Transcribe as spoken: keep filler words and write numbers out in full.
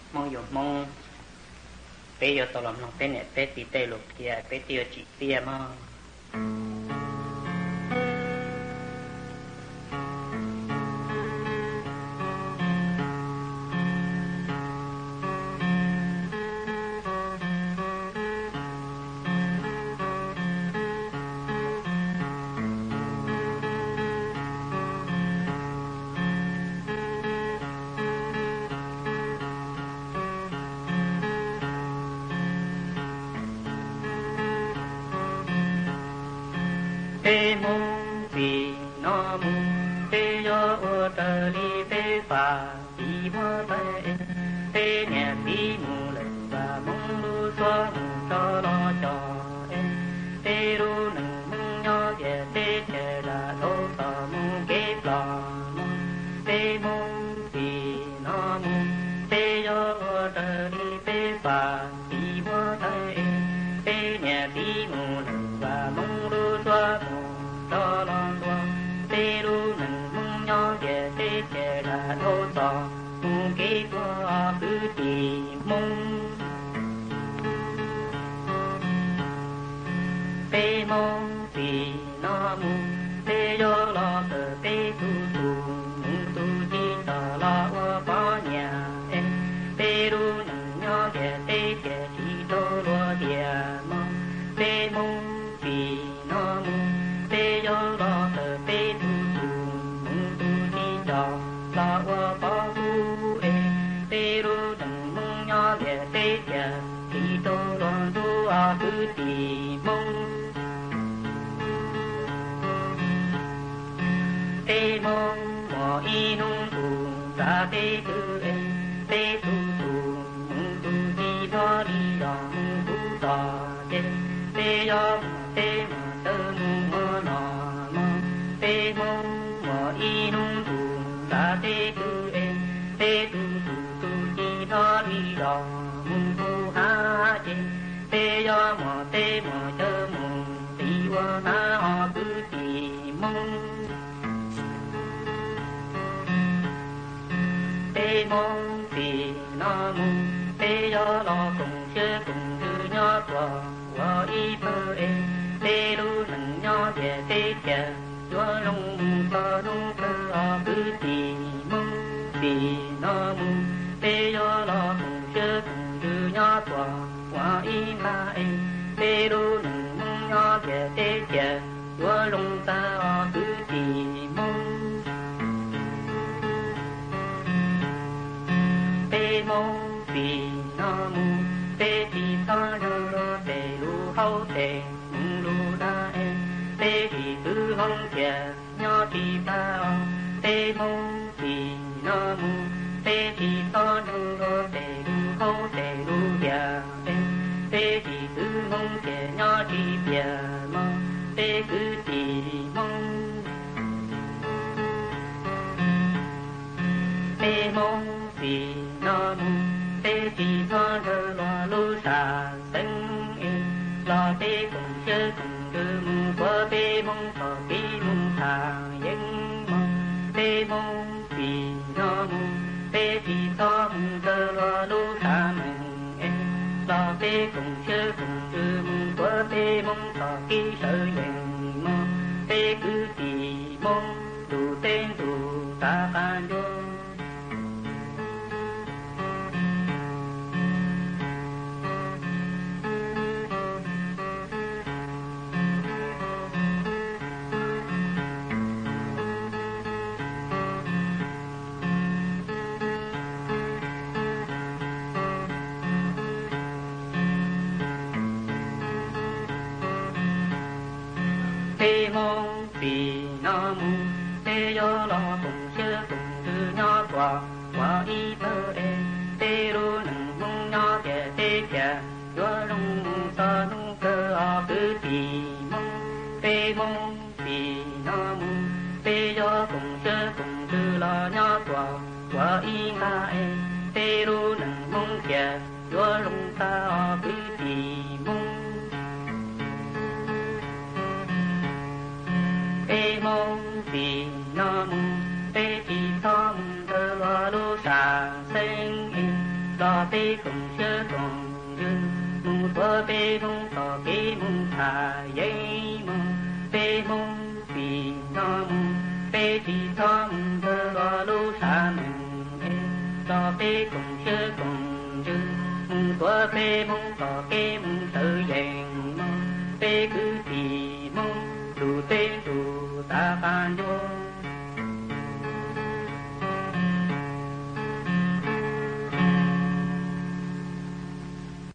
mong dù mong bây giờ tôi làm lòng tên này tên tí tê lục kia tên tiêu chỉ tia mà tê mong vì nó mong tê yo ô tơ li tê phà đi hoa tê tê nhẹ tí mù lệ và mong lu xoa mù cho lo cho em tê ru nâng mong nhỏ về tê chè là đô tờ mong kế lò tê mong vì nó mong tê yo ô tơ li tê phà đi hoa tê tê nhẹ tí mù lệ và mong lu xoa mù cho lo lo tê ru nâng mong nhỏ về tê chè là đô tờ mong kế qua cứ tìm mong tê mong vì nó mong tê do lo tờ tê tu tu mong tu chi tờ lo ở bỏ nhà em tê ru nâng nhỏ về tê chè chi đô lo địa mong tê mong vì nó mong tê do lo tờ tê tu tu mong tu chi tờ lo ở bỏ vu em tê ru nâng mong nhỏ về tê chè chi đô lo tu à cứ tìm mong tê mong mò y nung tu ra tê tư ê tê tu tu mong tu chi đó đi đó mong tu tò tê tê do tê mà tơ mong mơ nọ mong tê mong mò y nung tu ra tê tư ê tê tu tu tu chi đó đi đó mong tu ha tê tê do mò tê mò tơ mong tê qua ha họ cứ tìm mong tê mong vì nó mong tê do lo cùng chơi cùng thư nhỏ tòa qua y bơ ê tê lu nâng nhỏ về tê chè chúa lông cho nung cơ o cứ tìm mong vì nó mong tê do lo cùng chơi cùng thư nhỏ tòa qua y ma ê tê lu nâng mong nhỏ về tê chè chúa lông ta o cứ tìm mong tê mong vì nó mong tê thì ta rơ rơ tê lu hậu tê mong lu đa em tê thì tư hông chè nhỏ thì ta ông tê mong vì nó mong tê thì ta rơ rơ tê lu hậu tê lu già em tê thì tư hông chè nhỏ thì già mong tê cứ thì mong tê mong vì nó mong tê thì nó rơ lo lu xà xanh em lo tê cùng chơi cùng tư mong qua tê mong thọ tí mong thà dân mong tê mong vì nó mong tê thì nó mong rơ lo lu xà mình em lo tê cùng chơi cùng tư mong qua tê mong thọ tí sợ dân mong tê cứ thì mong đủ tên đủ ta can vô tê mong vì nó mong tê do lo cùng chơi cùng thư nhỏ tòa qua y bơ ê tê ru nâng mong nhỏ chè tê chè chúa lông sa nung cơ o cứ thì mong tê mong vì nó mong tê do cùng chơi cùng thư lo nhỏ tòa qua y ma ê tê ru nâng mong chè chúa lông sa o cứ thì mong tê mong vì nó mong tê thì thong thơ lo lu xà xanh lo bê cùng sơ cùng rừng mù tua bê mông tỏ bê mông thả dây mông bê mông vì nó mông bê thì thọ mông thơ gò lô xa mông lo bê cùng sơ cùng rừng mù tua bê mông tỏ bê mông tự dành mông bê cứ thì mông đủ bê đủ ta phan vô